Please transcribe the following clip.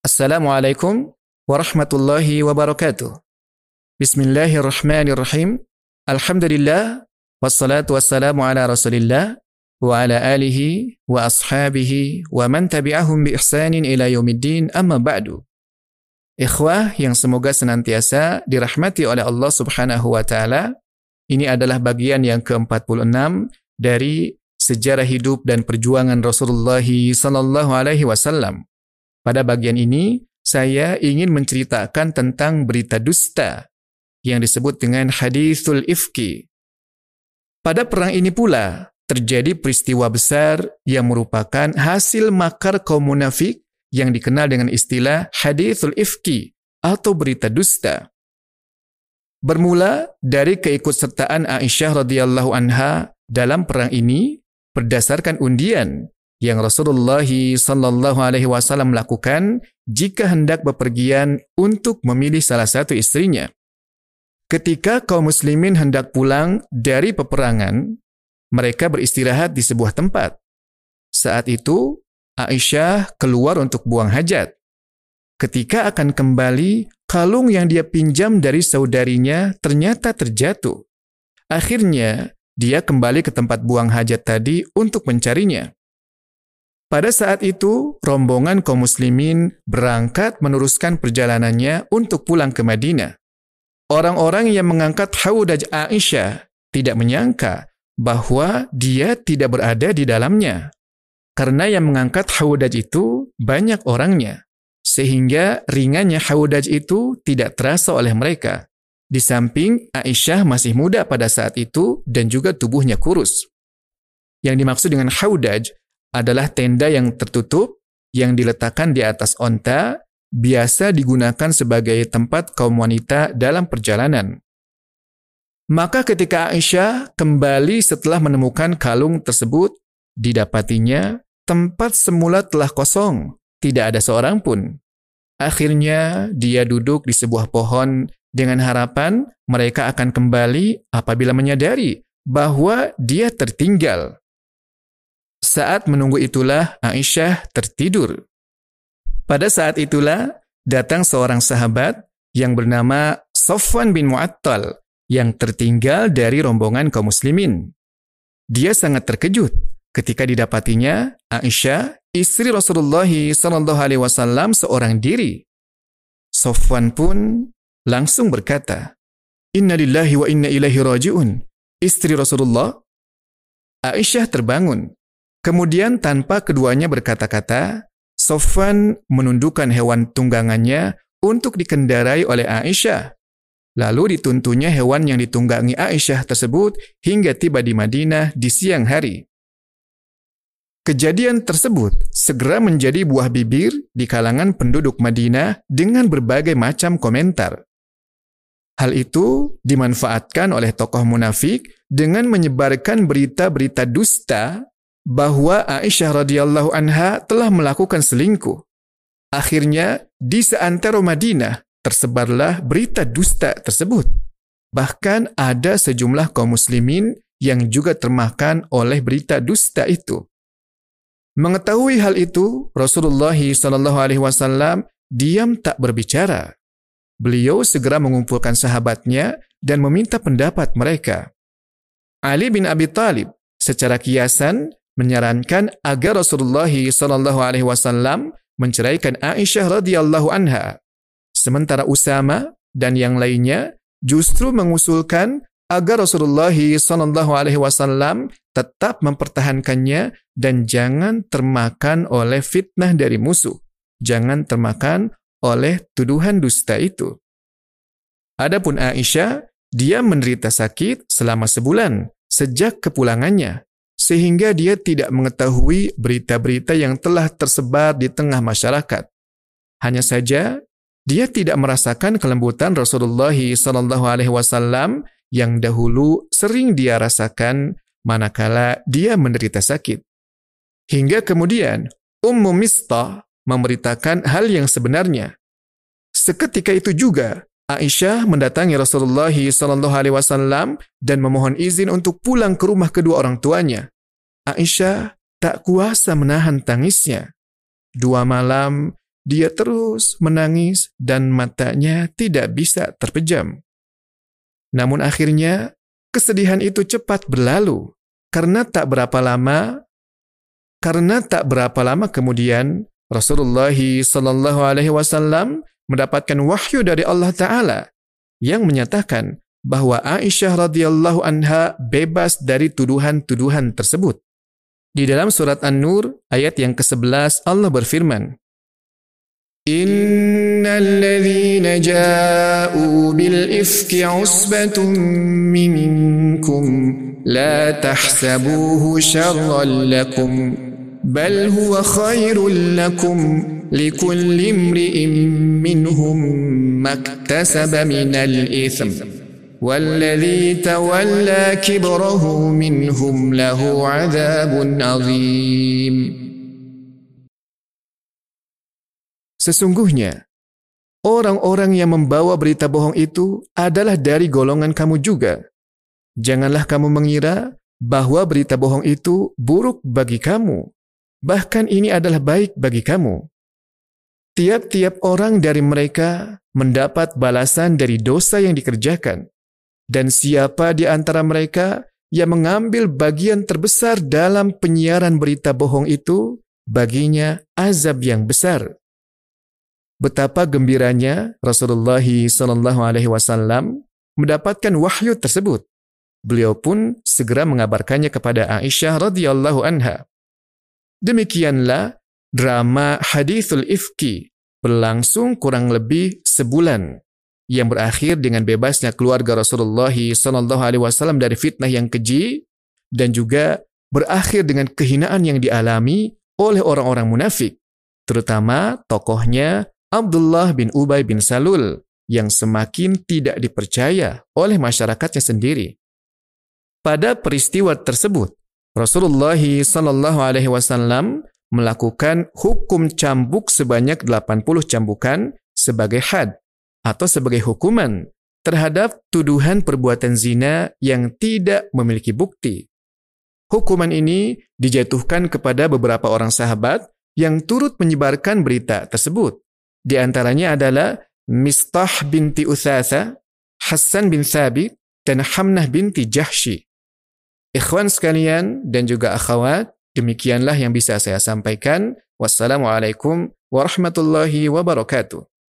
Assalamualaikum warahmatullahi wabarakatuh. Bismillahirrahmanirrahim. Alhamdulillah wassalatu wassalamu ala Rasulillah wa ala alihi wa ashabihi wa man tabi'ahum bi ihsanin ila yaumiddin, amma ba'du. Ikhwah yang semoga senantiasa dirahmati oleh Allah Subhanahu wa taala. Ini adalah bagian yang ke-46 dari sejarah hidup dan perjuangan Rasulullah sallallahu alaihi wasallam. Pada bagian ini, saya ingin menceritakan tentang berita dusta yang disebut dengan hadithul ifki. Pada perang ini pula, terjadi peristiwa besar yang merupakan hasil makar kaum munafik yang dikenal dengan istilah hadithul ifki atau berita dusta. Bermula dari keikutsertaan Aisyah radhiyallahu anha dalam perang ini berdasarkan undian yang Rasulullah sallallahu alaihi wasallam lakukan jika hendak bepergian untuk memilih salah satu istrinya. Ketika kaum muslimin hendak pulang dari peperangan, mereka beristirahat di sebuah tempat. Saat itu, Aisyah keluar untuk buang hajat. Ketika akan kembali, kalung yang dia pinjam dari saudarinya ternyata terjatuh. Akhirnya, dia kembali ke tempat buang hajat tadi untuk mencarinya. Pada saat itu, rombongan kaum muslimin berangkat meneruskan perjalanannya untuk pulang ke Madinah. Orang-orang yang mengangkat haudaj Aisyah tidak menyangka bahwa dia tidak berada di dalamnya. Karena yang mengangkat haudaj itu banyak orangnya, sehingga ringannya haudaj itu tidak terasa oleh mereka. Di samping Aisyah masih muda pada saat itu dan juga tubuhnya kurus. Yang dimaksud dengan haudaj adalah tenda yang tertutup yang diletakkan di atas onta, biasa digunakan sebagai tempat kaum wanita dalam perjalanan. Maka ketika Aisyah kembali setelah menemukan kalung tersebut, didapatinya tempat semula telah kosong, tidak ada seorang pun. Akhirnya dia duduk di sebuah pohon dengan harapan mereka akan kembali apabila menyadari bahwa dia tertinggal. Saat menunggu itulah Aisyah tertidur. Pada saat itulah datang seorang sahabat yang bernama Safwan bin Mu'attal yang tertinggal dari rombongan kaum muslimin. Dia sangat terkejut ketika didapatinya Aisyah, istri Rasulullah SAW seorang diri. Safwan pun langsung berkata, "Inna lillahi wa inna ilaihi raji'un." Istri Rasulullah. Aisyah terbangun. Kemudian tanpa keduanya berkata-kata, Safwan menundukkan hewan tunggangannya untuk dikendarai oleh Aisyah. Lalu dituntunnya hewan yang ditunggangi Aisyah tersebut hingga tiba di Madinah di siang hari. Kejadian tersebut segera menjadi buah bibir di kalangan penduduk Madinah dengan berbagai macam komentar. Hal itu dimanfaatkan oleh tokoh munafik dengan menyebarkan berita-berita dusta bahwa Aisyah radhiyallahu anha telah melakukan selingkuh. Akhirnya, di seantero Madinah tersebarlah berita dusta tersebut. Bahkan ada sejumlah kaum muslimin yang juga termakan oleh berita dusta itu. Mengetahui hal itu, Rasulullah SAW diam tak berbicara. Beliau segera mengumpulkan sahabatnya dan meminta pendapat mereka. Ali bin Abi Thalib secara kiasan menyarankan agar Rasulullah SAW menceraikan Aisyah radhiyallahu anha. Sementara Usama dan yang lainnya justru mengusulkan agar Rasulullah SAW tetap mempertahankannya dan jangan termakan oleh fitnah dari musuh. Jangan termakan oleh tuduhan dusta itu. Adapun Aisyah, dia menderita sakit selama sebulan sejak kepulangannya, sehingga dia tidak mengetahui berita-berita yang telah tersebar di tengah masyarakat. Hanya saja, dia tidak merasakan kelembutan Rasulullah SAW yang dahulu sering dia rasakan manakala dia menderita sakit. Hingga kemudian, Ummu Mistah memberitakan hal yang sebenarnya. Seketika itu juga, Aisyah mendatangi Rasulullah SAW dan memohon izin untuk pulang ke rumah kedua orang tuanya. Aisyah tak kuasa menahan tangisnya. 2 malam dia terus menangis dan matanya tidak bisa terpejam. Namun akhirnya kesedihan itu cepat berlalu karena tak berapa lama kemudian Rasulullah sallallahu alaihi wasallam mendapatkan wahyu dari Allah Ta'ala yang menyatakan bahwa Aisyah radhiyallahu anha bebas dari tuduhan-tuduhan tersebut. Di dalam surat An-Nur ayat yang ke-11 Allah berfirman, Innal ladzina ja'u bil ifki usbatun minkum la tahsabuhu syarran lakum bal huwa khairul lakum likulli imri'in minhum maktasaba minal itsm والذي تولى كبره منهم له عذاب عظيم. Sesungguhnya, orang-orang yang membawa berita bohong itu adalah dari golongan kamu juga. Janganlah kamu mengira bahwa berita bohong itu buruk bagi kamu. Bahkan ini adalah baik bagi kamu. Tiap-tiap orang dari mereka mendapat balasan dari dosa yang dikerjakan. Dan siapa di antara mereka yang mengambil bagian terbesar dalam penyiaran berita bohong itu, baginya azab yang besar. Betapa gembiranya Rasulullah SAW mendapatkan wahyu tersebut. Beliau pun segera mengabarkannya kepada Aisyah radhiyallahu anha. Demikianlah drama Hadithul Ifki berlangsung kurang lebih sebulan, yang berakhir dengan bebasnya keluarga Rasulullah SAW dari fitnah yang keji, dan juga berakhir dengan kehinaan yang dialami oleh orang-orang munafik, terutama tokohnya Abdullah bin Ubay bin Salul yang semakin tidak dipercaya oleh masyarakatnya sendiri. Pada peristiwa tersebut, Rasulullah SAW melakukan hukum cambuk sebanyak 80 cambukan sebagai had, atau sebagai hukuman terhadap tuduhan perbuatan zina yang tidak memiliki bukti. Hukuman ini dijatuhkan kepada beberapa orang sahabat yang turut menyebarkan berita tersebut. Di antaranya adalah Mistah binti Utsatsa, Hassan bin Thabit, dan Hamnah binti Jahsy. Ikhwan sekalian dan juga akhwat, demikianlah yang bisa saya sampaikan. Wassalamualaikum warahmatullahi wabarakatuh.